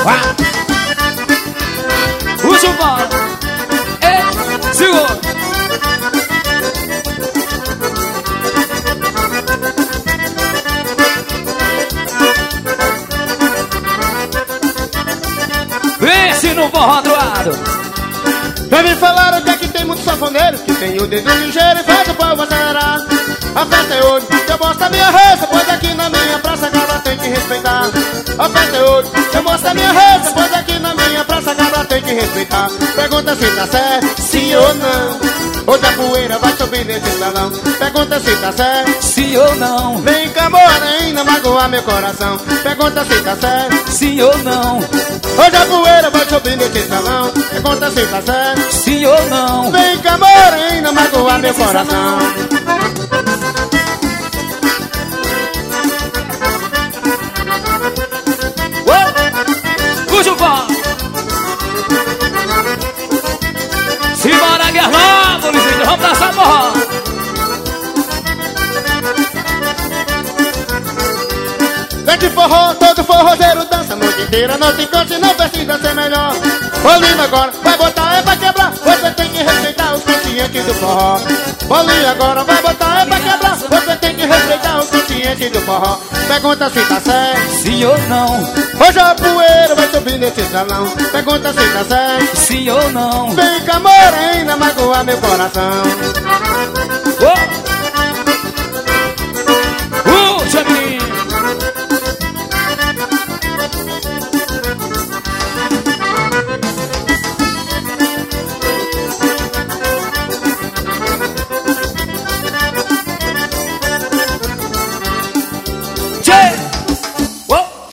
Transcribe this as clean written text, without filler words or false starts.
O Gilmar. Ei, segura. Vence no forró do lado. Já me falaram que aqui tem muitos sanfoneiros que tem o dedo ligeiro e faz o povo acelerar. A festa é hoje, eu mostro a minha raça, pois aqui na minha praça cada tem que respeitar. A festa é hoje, eu mostro a minha raça, pois aqui na minha praça cada tem que respeitar. Pergunta se tá certo, sim ou não. Hoje a poeira vai subir nesse salão. Pergunta se tá certo, Sim ou não? vem cá morena magoar meu coração. Pergunta se tá certo, Sim ou não? hoje a poeira vai subir nesse salão. Pergunta se tá certo, Sim ou não? vem cá morena magoar meu coração. O Gilmar. Simbora, Guerlópolis, gente, vamos dançar forró. Vem forró, todo forrozeiro dança a noite inteira. Não te canse, não precisa ser melhor. Bolinho agora, vai botar é pra quebrar. Você tem que respeitar os conscientes do forró. Bolinho agora, vai botar é pra quebrar. Você tem que respeitar os conscientes do forró. Pergunta se tá certo, Sim ou não? hoje a poeira vai subir nesse salão. Pergunta se tá certo, Sim ou não? vem cá morena magoar meu coração.